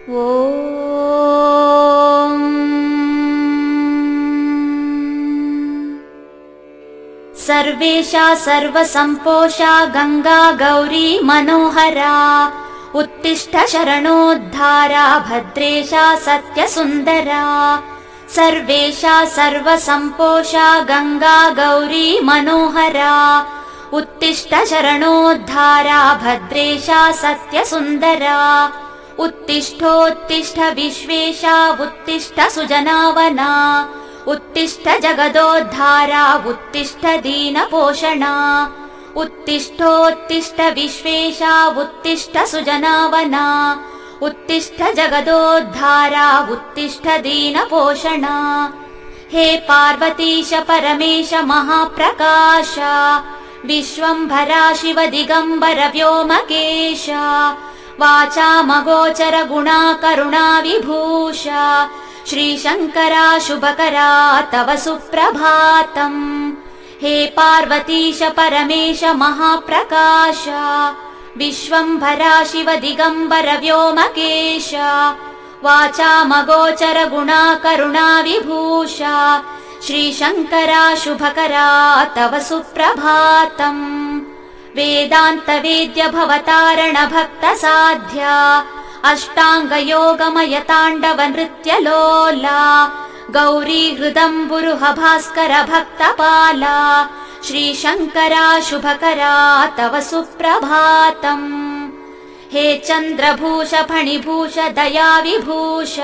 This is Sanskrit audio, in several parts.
ॐ सर्वेशा सर्वसम्पोषा गंगा गौरी मनोहरा उत्तिष्ठ शरणोद्धारा भद्रेशा सत्यसुन्दरा। सर्वेशा सर्वसम्पोषा गंगा गौरी मनोहरा उत्तिष्ठ शरणोद्धारा भद्रेशा सत्यसुन्दरा। उत्तिष्ठोत्तिष्ठ विश्वेशा उत्तिष्ठ सुजनावना उत्तिष्ठ जगदोद्धारा उत्तिष्ठ दीनपोषणा। उत्तिष्ठोत्तिष्ठ विश्वेशा उत्तिष्ठ सुजनावना उत्तिष्ठ जगदोद्धारा उत्तिष्ठ दीनपोषणा। हे पार्वतीश परमेश महाप्रकाश विश्वम्भरा शिव दिगम्बर व्योमकेश वाचामगोचर गुणा करुणा विभूष श्रीशङ्करा शुभकरा तव सुप्रभातम्। हे पार्वतीश परमेश महाप्रकाश विश्वम्भरा शिव दिगम्बर व्योमकेश वाचामगोचर गुणा करुणा विभूष श्रीशङ्करा शुभकरा तव सुप्रभातम्। वेदान्त वेद्य भवतारण भक्त साध्या अष्टांग योगमय ताण्डव नृत्य लोला गौरी हृदम्बुरुह भास्कर भक्तपाला श्रीशङ्करा शुभकरा तव सुप्रभातम्। हे चन्द्रभूष फणिभूष दया विभूष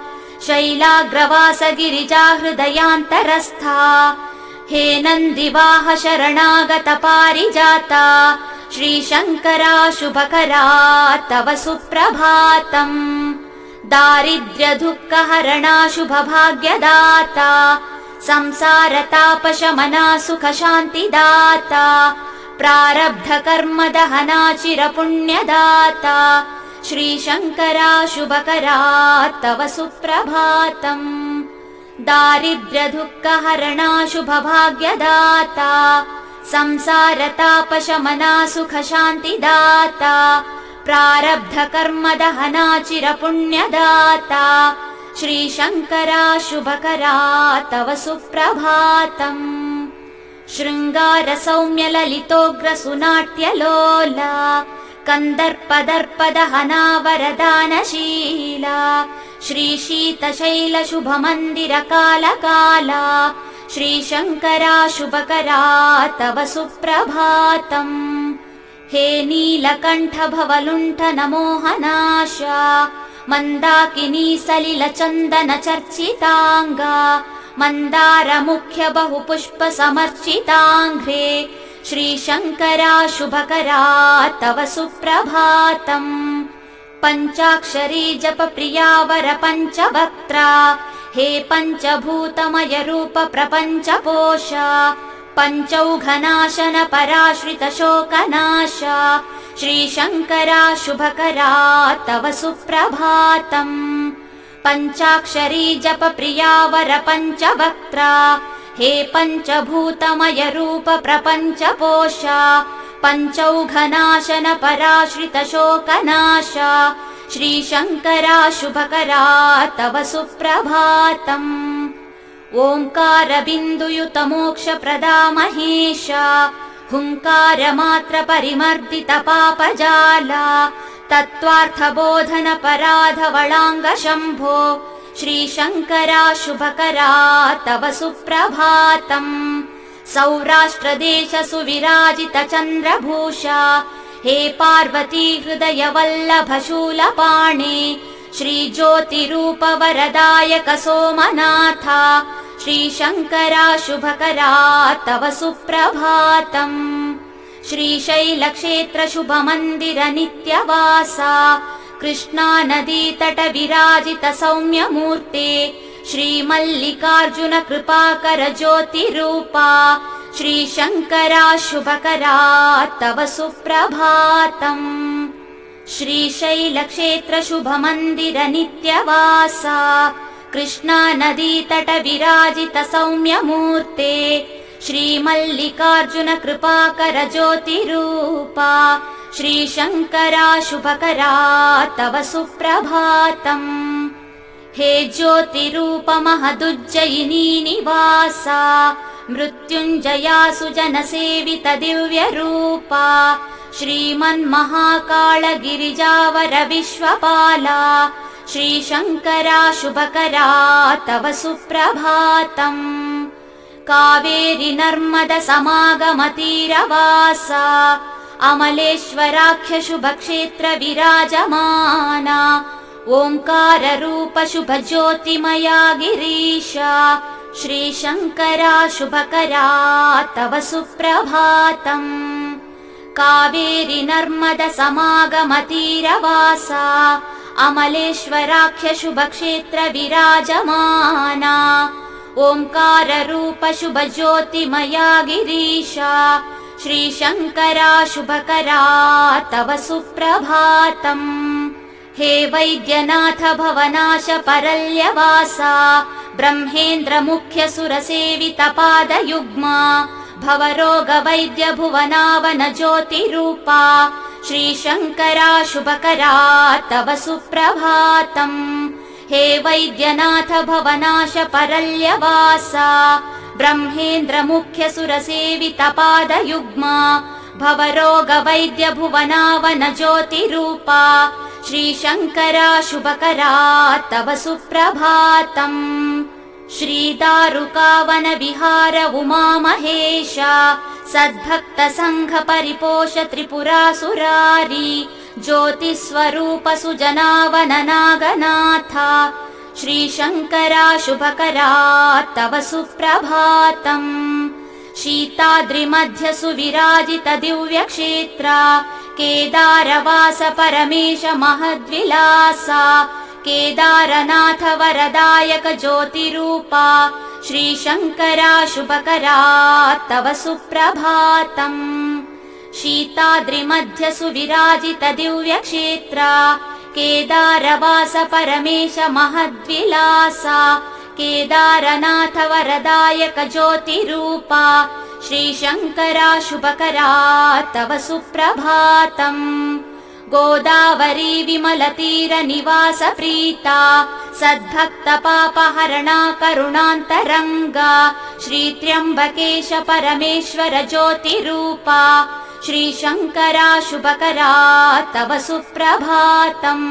शैलाग्रवास गिरिजा हृदयान्तरस्था हे नन्दिवाह शरणागत पारिजाता श्रीशङ्करा शुभकरा तव सुप्रभातम्। दारिद्र्य दुःखहरणा शुभभाग्यदाता संसारतापशमना सुखशान्तिदाता प्रारब्ध कर्म दहना चिरपुण्यदाता श्रीशङ्करा शुभकरा तव सुप्रभातम्। दारिद्र्य दुःखहरणा शुभभाग्यदाता संसारतापशमना सुखशान्तिदाता प्रारब्ध कर्म दहना चिरपुण्यदाता श्रीशङ्करा शुभकरा तव सुप्रभातम्। शृङ्गार सौम्य ललितोग्र सुनाट्यलोला कन्दर्पदर्पदहना वरदानशीला श्रीशीतशैल शुभमन्दिर कालकाला श्रीशङ्करा शुभकरा तव सुप्रभातम्। हे नीलकण्ठ भवलुण्ठ नमोहनाशा मन्दाकिनी सलिल चन्दन चर्चिताङ्गा मन्दार मुख्य बहुपुष्प समर्चिताङ्घ्रे श्रीशङ्करा शुभकरा तव सुप्रभातम्। पञ्चाक्षरी जप प्रियावर पञ्चवक्त्रा हे पञ्चभूतमय रूप प्रपञ्च पोषा पञ्चौघनाशन पराश्रित शोकनाशा श्रीशङ्करा शुभकरा तव सुप्रभातम्। पञ्चाक्षरी जप प्रियावर पञ्चवक्त्रा हे पञ्चभूतमय रूप प्रपञ्च पोषा पञ्चौघनाशन पराश्रित शोकनाशा श्रीशङ्करा शुभकरा तव सुप्रभातम्। ओङ्कार बिन्दुयुत मोक्षप्रदा महेशा हुङ्कार मात्र परिमर्दित पापजाला तत्त्वार्थबोधन पराधवलाङ्ग शम्भो श्रीशङ्करा शुभकरा तव सुप्रभातम्। सौराष्ट्रदेश सुविराजित चन्द्रभूषा हे पार्वती हृदय वल्लभ शूलपाणे श्रीज्योतिरूप वरदायक सोमनाथा श्रीशङ्करा शुभकरा तव सुप्रभातम्। श्रीशैलक्षेत्र शुभमन्दिर नित्यवासा कृष्णा नदी तट विराजित सौम्यमूर्ते श्रीमल्लिकार्जुन कृपाकर ज्योतिरूपा श्रीशङ्करा शुभकरा तव सुप्रभातम्। श्रीशैलक्षेत्र शुभमन्दिर नित्यवासा कृष्णा नदी तट विराजित सौम्यमूर्ते श्रीमल्लिकार्जुन कृपाकर ज्योतिरूपा श्रीशङ्करा शुभकरा तव सुप्रभातम्। हे ज्योतिरूपमहदुज्जयिनी निवासा मृत्युञ्जया सुजनसेवित दिव्यरूपा श्रीमन्महाकालगिरिजावर विश्वपाला श्रीशङ्करा शुभकरा तव सुप्रभातम्। कावेरी नर्मद समागमतीरवासा अमलेश्वराख्य शुभक्षेत्र विराजमाना ओङ्कार रूप शुभ ज्योतिमया गिरीशा श्रीशङ्करा शुभकरा तव सुप्रभातम्। कावेरी नर्मद समागमतीरवासा अमलेश्वराख्य शुभक्षेत्र विराजमाना ओङ्कार रूप शुभ ज्योतिमया गिरीशा श्रीशङ्करा शुभकरा तव सुप्रभातम्। हे वैद्यनाथ भवनाश परल्यवासा ब्रह्मेन्द्र मुख्य सुरसेवित पादयुग्मा भवरोग वैद्य भुवनावन ज्योतिरूपा श्रीशङ्करा शुभकरा तव सुप्रभातम्। हे वैद्यनाथ भवनाश परल्यवासा ब्रह्मेन्द्र मुख्य सुरसेवित पादयुग्मा भवरोग वैद्य भुवनावन ज्योतिरूपा श्रीशङ्करा शुभकरा तव सुप्रभातम्। श्रीदारुकावन विहार उमा महेशा सद्भक्त संघ परिपोष त्रिपुरासुरारी ज्योतिस्वरूप सुजनावन नागनाथा श्रीशङ्करा शुभकरा तव सुप्रभातम्। शीताद्रिमध्य सुविराजित दिव्यक्षेत्रा केदारवास परमेश महद्विलासा केदारनाथ वरदायक ज्योतिरूपा श्रीशङ्करा शुभकरा तव सुप्रभातम्। शीताद्रिमध्य सुविराजित दिव्यक्षेत्रा केदारवास परमेश महद्विलासा केदारनाथ वरदायक ज्योतिरूपा श्रीशङ्करा शुभकरा तव सुप्रभातम्। गोदावरी विमलतीर निवास प्रीता सद्भक्त पापहरणा करुणान्तरङ्गा श्रीत्र्यम्बकेश परमेश्वर ज्योतिरूपा श्रीशङ्करा शुभकरा तव सुप्रभातम्।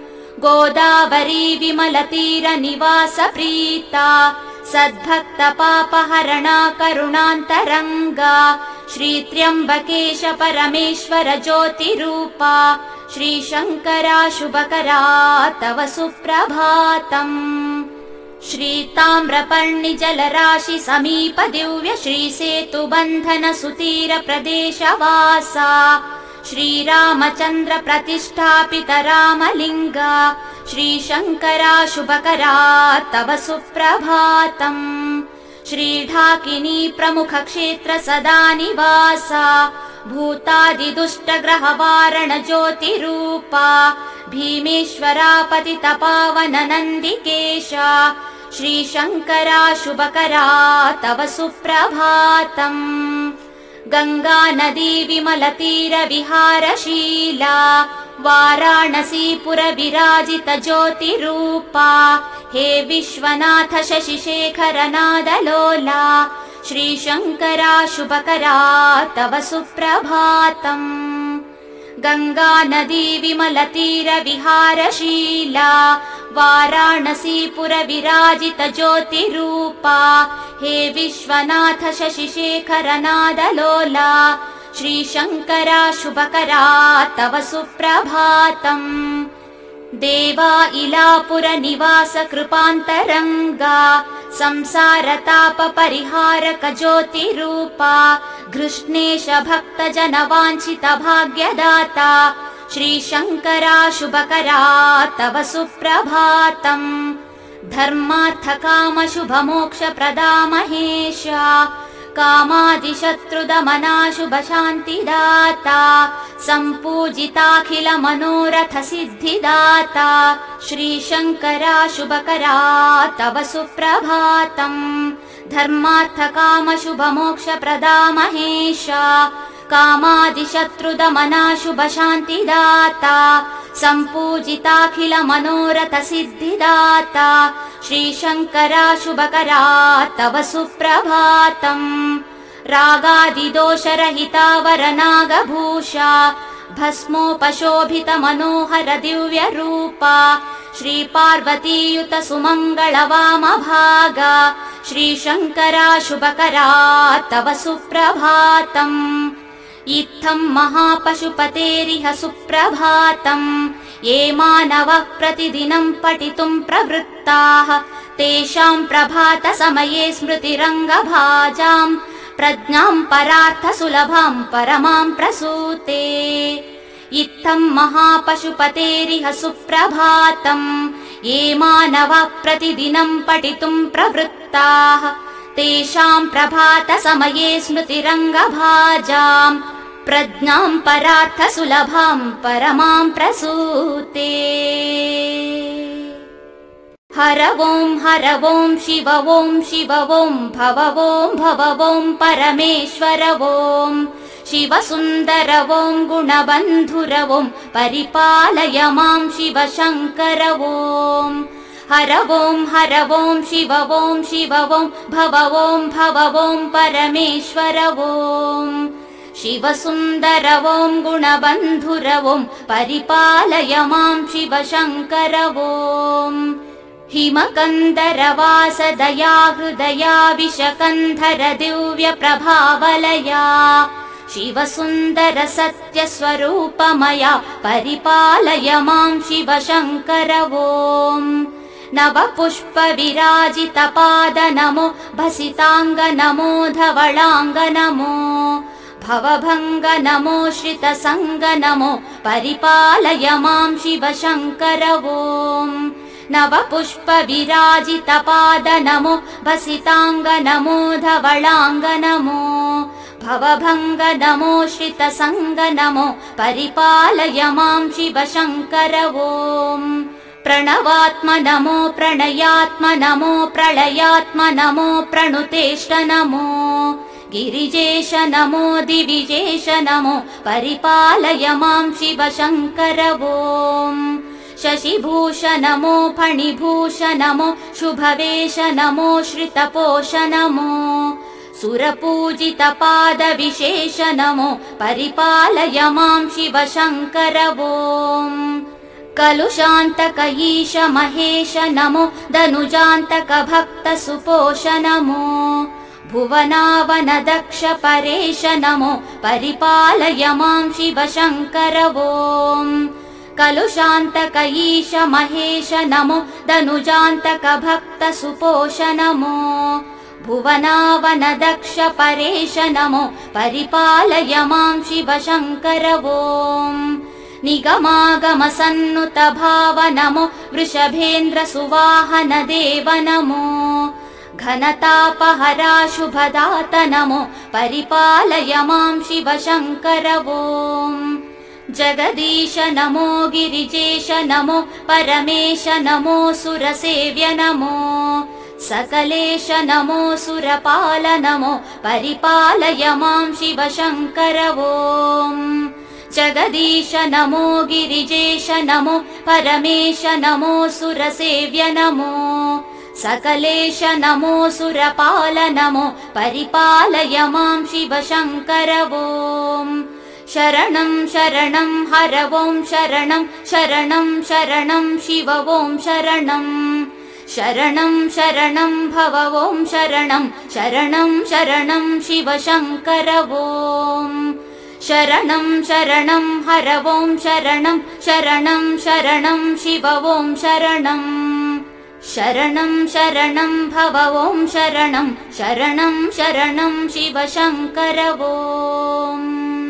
गोदावरी विमलतीर निवास प्रीता सद्भक्त पापहरणा करुणान्तरङ्गा श्रीत्र्यम्बकेश परमेश्वर ज्योतिरूपा श्रीशङ्करा शुभकरा तव सुप्रभातम्। श्रीताम्रपर्णि जलराशि समीप दिव्य श्रीसेतुबन्धन सुतीर प्रदेशवासा श्रीरामचन्द्र प्रतिष्ठापित रामलिङ्गा श्रीशङ्करा शुभकरा तव सुप्रभातम्। श्रीढाकिनी प्रमुख क्षेत्र सदा निवासा भूतादिदुष्टग्रहवारण ज्योतिरूपा भीमेश्वरा पतित पावन नन्दिकेशा श्रीशङ्करा शुभकरा तव सुप्रभातम्। गंगा नदी विमलतीर विहारशीला वाराणसीपुर विराजित ज्योतिरूपा हे विश्वनाथ शशिशेखर नादलोला श्रीशङ्करा शुभकरा तव सुप्रभातम्। गंगा नदी विमलतीर विहारशीला वाराणसीपुर विराजित ज्योतिरूपा हे विश्वनाथ शशिशेखर नादलोला श्रीशङ्करा शुभकरा तव सुप्रभातम्। देवा इलापुर निवास कृपान्तरङ्गा संसारताप परिहारक ज्योतिरूपा घृष्णेश भक्त जन वाञ्छित भाग्यदाता श्रीशङ्करा शुभकरा तव सुप्रभातम्। धर्मार्थ काम शुभ मोक्ष प्रदा महेशा कामादिशत्रुदमना शुभ शान्तिदाता सम्पूजिताखिल मनोरथ सिद्धिदाता श्रीशङ्करा शुभकरा तव सुप्रभातम्। धर्मार्थ काम शुभ मोक्ष प्रदा महेशा कामादिशत्रुदमनाशुभशान्तिदाता सम्पूजिताखिल मनोरथ सिद्धिदाता श्रीशङ्कराशुभकरा तव सुप्रभातम् रागादिदोषरहिता वरनागभूषा भस्मोपशोभित मनोहर दिव्यरूपा श्रीपार्वतीयुत सुमङ्गलवामभागा श्रीशङ्कराशुभकरा तव सुप्रभातम् इत्थम् महापशुपतेरिह सुप्रभातम् ये मानवः प्रतिदिनम् पठितुम् प्रवृत्ताः तेषाम् प्रभातसमये स्मृतिरङ्गभाजाम् प्रज्ञाम् परार्थसुलभाम् परमाम् प्रसूते इत्थम् महापशुपतेरिह सुप्रभातम् ये मानवः प्रतिदिनम् पठितुम् प्रवृत्ताः तेषाम् प्रभातसमये स्मृतिरङ्गभाजाम् प्रज्ञाम् परार्थसुलभाम् परमाम् प्रसूते हर ओं शिव ओं शिव ओं भव ओं परमेश्वर ओं शिवसुन्दर ओं गुणबन्धुर ओं परिपालय मां शिवशङ्कर ओं हर ओं शिव ओं भव ओं परमेश्वर ओं शिवसुन्दर ओं गुणबन्धुर ओं परिपालय मां शिवशङ्कर ओं हिमकन्दरवासदया हृदया विशकन्धर दिव्यप्रभावलया शिवसुन्दर सत्यस्वरूपमया परिपालय मां शिवशङ्कर ओं नवपुष्प विराजितपाद नमो भसिताङ्ग नमो धवलाङ्ग नमो भवभङ्ग नमो श्रितसङ्ग नमो परिपालय मां शिवशङ्कर ओं नवपुष्प विराजितपाद नमो भसिताङ्ग नमो धवलाङ्ग नमो भवभङ्ग नमो श्रितसङ्ग नमो परिपालय मां शिवशङ्कर ओं प्रणवात्म नमो प्रणयात्म नमो प्रलयात्म नमो प्रणुतेष्ट नमो गिरिजेश नमो दिविजेश नमो परिपालय मां शिवशङ्कर ओं शशिभूष नमो फणिभूष नमो शुभवेश नमो श्रितपोष नमो सुरपूजितपादविशेष नमो परिपालय मां शिवशङ्कर ओं कलुषान्तक ईश महेश नमो धनुजान्तक भक्त सुपोष नमो भुवनावन दक्ष परेश नमो परिपालय मां शिवशङ्कर ओं कलुषान्तक ईश महेश नमो धनुजान्तक भक्त सुपोष नमो भुवनावन दक्ष परेश नमो परिपालय मां शिवशङ्कर ओं निगमागम सन्नुत भाव नमो वृषभेन्द्र सुवाहन देव नमो घनतापहरा शुभदात नमो परिपालय मां शिवशङ्कर ओं जगदीश नमो गिरिजेश नमो परमेश नमो सुरसेव्य नमो सकलेश नमो सुरपाल नमो परिपालय मां शिवशङ्कर ओं जगदीश नमो गिरिजेश नमो परमेश नमो सुरसेव्य नमो सकलेश नमो सुरपाल नमो परिपालय मां शिवशङ्कर ओं शरणं शरणं हर ओं शरणं शरणं शरणं शिव ओं शरणं शरणं शरणं भव ओं शरणं शरणं शरणं शिवशङ्कर ओं शरणं शरणं हर ओं शरणं शरणं शरणं शिव ओं शरणं शरणं शरणं भव ओं शरणं शरणं शरणं शिवशङ्कर ओं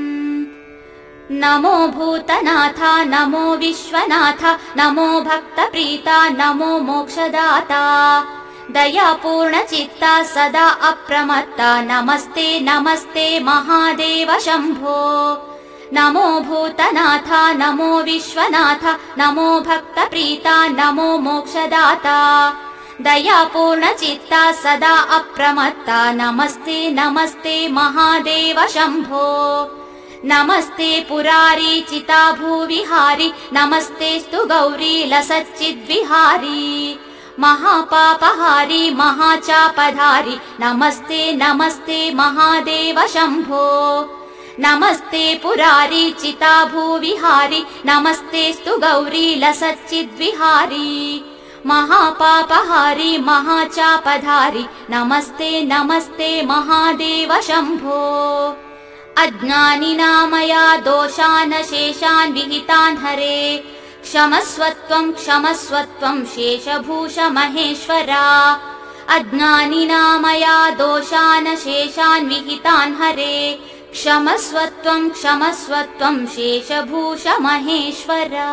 नमो भूतनाथ नमो विश्वनाथ नमो भक्तप्रीता नमो मोक्षदाता दयापूर्णचित्ता सदा अप्रमत्ता नमस्ते नमस्ते महादेव शम्भो नमो भूतनाथ नमो विश्वनाथ नमो भक्तप्रीता नमो मोक्षदाता दयापूर्णचित्ता सदा अप्रमत्ता नमस्ते नमस्ते महादेव शम्भो नमस्ते पुरारी चिता भूविहारी नमस्तेस्तु गौरी लसच्चिद्विहारी महापापहारी महाचापधारी नमस्ते नमस्ते महादेव शम्भो नमस्ते पुरारी चिता भूविहारी नमस्तेस्तु गौरी लसच्चिद्विहारी महापापहारी महाचापधारी नमस्ते नमस्ते महादेव शम्भो अज्ञानिनामया दोषान् शेषान् विहितान् हरे क्षमस्वत्वं क्षमस्वत्वं शेषभूष महेश्वरा अज्ञानिनामया दोषान् शेषान् विहितान् हरे क्षमस्वत्वं क्षमस्वत्वं शेषभूष महेश्वरा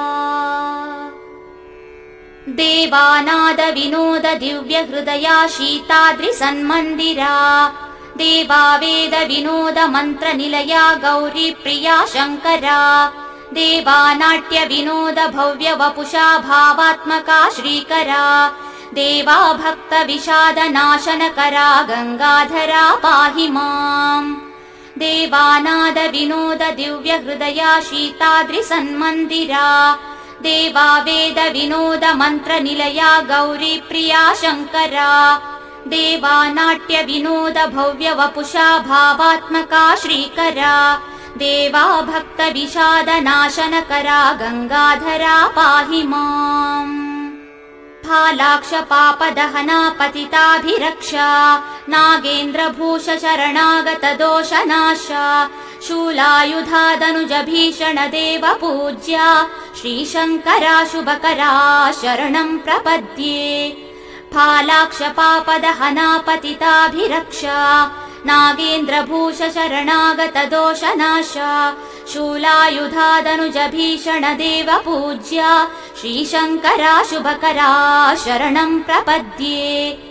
देवानाद विनोद दिव्य हृदया शीताद्रि सन्मन्दिरा देवावेद विनोद मन्त्र निलया गौरी प्रिया शङ्करा देवानाट्य विनोद भव्य वपुषा भावात्मका श्रीकरा देवा भक्त विषाद नाशनकरा गंगाधरा पाहि माम् देवानाद विनोद दिव्य हृदया शीताद्रि सन्मन्दिरा देवावेद विनोद मन्त्र निलया गौरी प्रिया शङ्करा देवानाट्य विनोद भव्य वपुषा भावात्मका श्रीकरा देवा भक्त विषाद नाशनकरा गंगाधरा पाहि माम् फालाक्ष पापदहना पतिताभिरक्षा नागेन्द्रभूष शरणागत दोषनाशा शूलायुधादनुज भीषण देव पूज्या श्रीशङ्करा शुभकरा शरणं प्रपद्ये फालाक्ष पापदहना पतिताभिरक्षा नागेन्द्रभूष शरणागत दोषनाशा शूलायुधादनुज भीषण देव पूज्या श्रीशङ्करा शुभकरा शरणं प्रपद्ये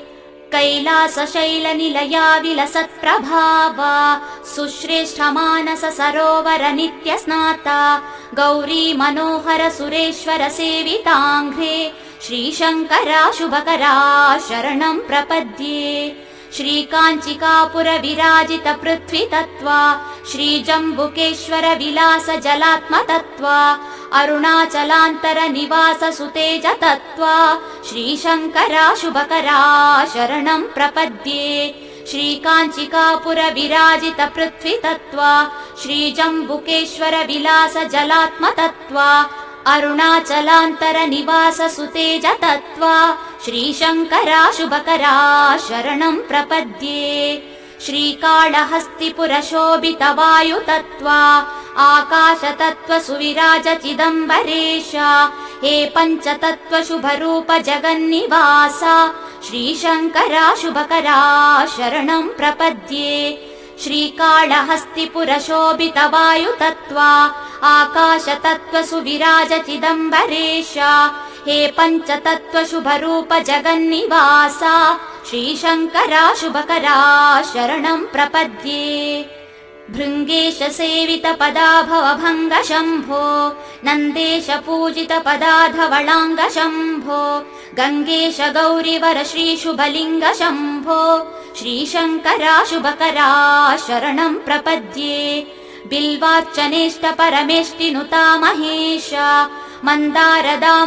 कैलासशैल निलया विलसत्प्रभावा सुश्रेष्ठ मानस सरोवर नित्य स्नाता गौरी मनोहर सुरेश्वर सेविताङ्घ्रे श्रीशङ्करा शुभकरा शरणं प्रपद्ये श्रीकाञ्चिकापुर विराजित पृथ्वी तत्त्वा श्रीजम्बुकेश्वर विलास जलात्म तत्त्वा अरुणाचलान्तर निवास सुतेज तत्त्वा श्रीशङ्करा शुभकरा शरणं प्रपद्ये श्रीकाञ्चिकापुर विराजित पृथ्वी तत्त्वा श्रीजम्बुकेश्वर विलास जलात्म तत्त्वा अरुणाचलान्तर निवास सुतेज तत्त्वा श्रीशङ्करा शुभकरा शरणं प्रपद्ये श्रीकाళहस्तिपुर शोभित वायु तत्त्वा आकाश तत्त्व सुविराज चिदम्बरेश हे पंच तत्त्व शुभ रूप जगन्निवासा श्रीशङ्करा शुभकरा शरणं प्रपद्ये श्रीकाళहस्तिपुर शोभित वायु तत्त्वा आकाश तत्त्व सुविराज चिदम्बरेश हे पंच तत्त्व शुभ रूप जगन्निवासा श्रीशङ्करा शुभकरा शरणं प्रपद्ये भृङ्गेश सेवित पदाभव भङ्ग शम्भो नन्देश पूजित पदाधवलाङ्ग शम्भो गङ्गेश गौरीवर श्रीशुभलिङ्ग शम्भो श्रीशङ्करा शुभकरा शरणं प्रपद्ये बिल्वार्चनेष्ट परमेष्टिनुता महेश मन्दारदाम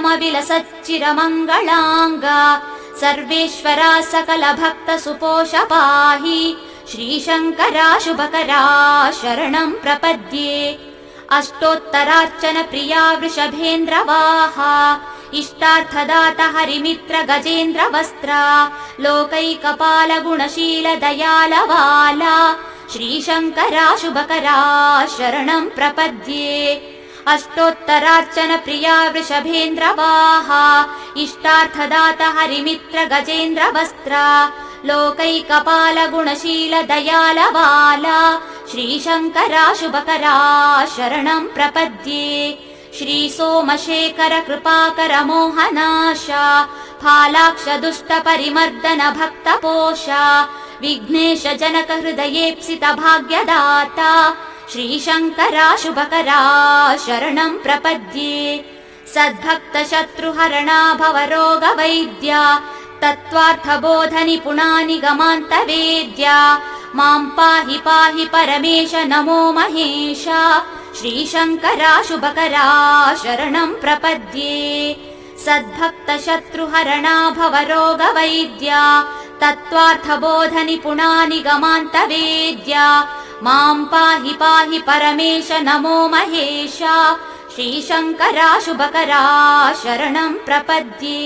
विलसच्चिरमङ्गलाङ्गा सर्वेश्वरा सकल भक्त सुपोष पाहि श्रीशङ्करा शुभकरा शरणं प्रपद्ये अष्टोत्तरार्चन प्रिया वृषभेन्द्रवाहा इष्टार्थदाता हरिमित्र गजेन्द्र वस्त्रा लोकैकपाल गुणशील दयालवाला श्रीशङ्करा शुभकरा शरणं प्रपद्ये अष्टोत्तरार्चन प्रिया वृषभेन्द्रवाहा इष्टार्थदाता हरिमित्र गजेन्द्र वस्त्रा लोकैकपाल गुणशील दयालवाला श्रीशङ्करा शुभकरा शरणं प्रपद्ये श्री सोमशेखर कृपाकर मोहनाशा फालाक्ष दुष्ट परिमर्दन भक्तपोषा विघ्नेश जनक हृदयेप्सित भाग्यदाता श्रीशङ्करा शुभकरा शरणं प्रपद्ये सद्भक्त शत्रुहरणा भवरोग वैद्या तत्त्वार्थबोध निपुणा निगमान्त वेद्या मां पाहि पाहि परमेश नमो महेश श्रीशङ्करा शुभकरा शरणं प्रपद्ये सद्भक्तशत्रुहरणा भवरोगवैद्या तत्त्वार्थबोधनिपुणा निगमान्तवेद्या मां पाहि पाहि परमेश नमो महेश श्रीशङ्करा शुभकरा शरणं प्रपद्ये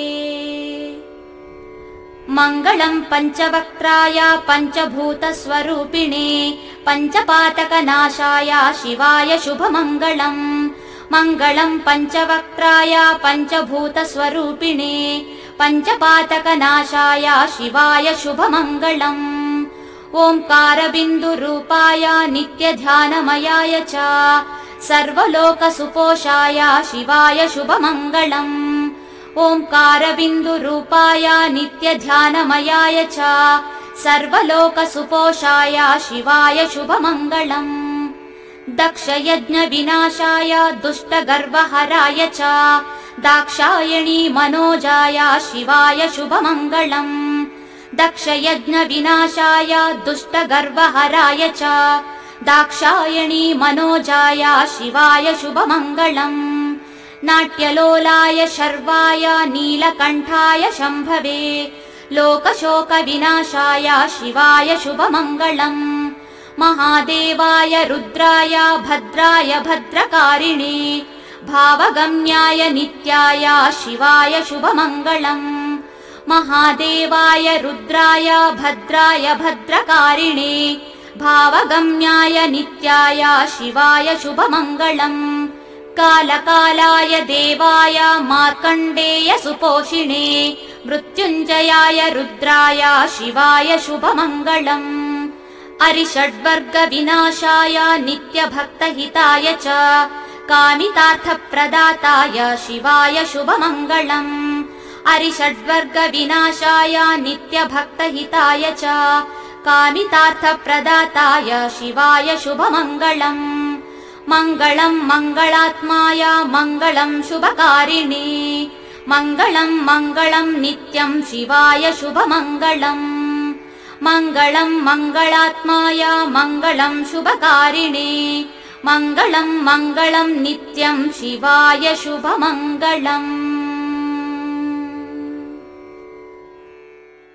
मङ्गलं पञ्चवक्त्राय पञ्चभूतस्वरूपिणे पञ्चपातकनाशाय शिवाय शुभमङ्गलम् मङ्गलं पञ्चवक्त्राय पञ्चभूतस्वरूपिणे पञ्चपातकनाशाय शिवाय शुभमङ्गलम् ओङ्कारबिन्दुरूपाय नित्यध्यानमयाय च सर्वलोकसुपोषाय शिवाय शुभमङ्गलम् ओङ्कारबिन्दुरूपाय नित्यध्यानमयाय च सर्वलोकसुपोषाय शिवाय शुभमङ्गलम् दक्षयज्ञविनाशाय दुष्टगर्वहराय च दाक्षायणी मनोजाय शिवाय शुभमङ्गलम् दक्षयज्ञविनाशाय दुष्टगर्वहराय च दाक्षायणी मनोजाय शिवाय शुभमङ्गलम् नाट्यलोलाय शर्वाय नीलकण्ठाय शम्भवे लोकशोकविनाशाय शिवाय शुभमङ्गलम् महादेवाय रुद्राय भद्राय भद्रकारिणे भावगम्याय नित्याय शिवाय शुभमङ्गलम् महादेवाय रुद्राय भद्राय भद्रकारिणे भावगम्याय नित्याय शिवाय शुभमङ्गलम् कालकालाय देवाय मार्कण्डेय सुपोषिणे मृत्युञ्जयाय रुद्राय शिवाय शुभमङ्गलम् अरिषड्वर्गविनाशाय नित्यभक्तहिताय च कामितार्थप्रदाताय शिवाय शुभमङ्गलम् अरिषड्वर्गविनाशाय नित्यभक्तहिताय च कामितार्थप्रदाताय शिवाय शुभमङ्गलम् मङ्गलं मङ्गलात्माय मङ्गलं शुभकारिणे मङ्गलं मङ्गलं नित्यं शिवाय शुभमङ्गलम् मङ्गलं मङ्गलात्माय मङ्गलं शुभकारिणे मङ्गलं मङ्गलं नित्यं शिवाय शुभमङ्गलम्।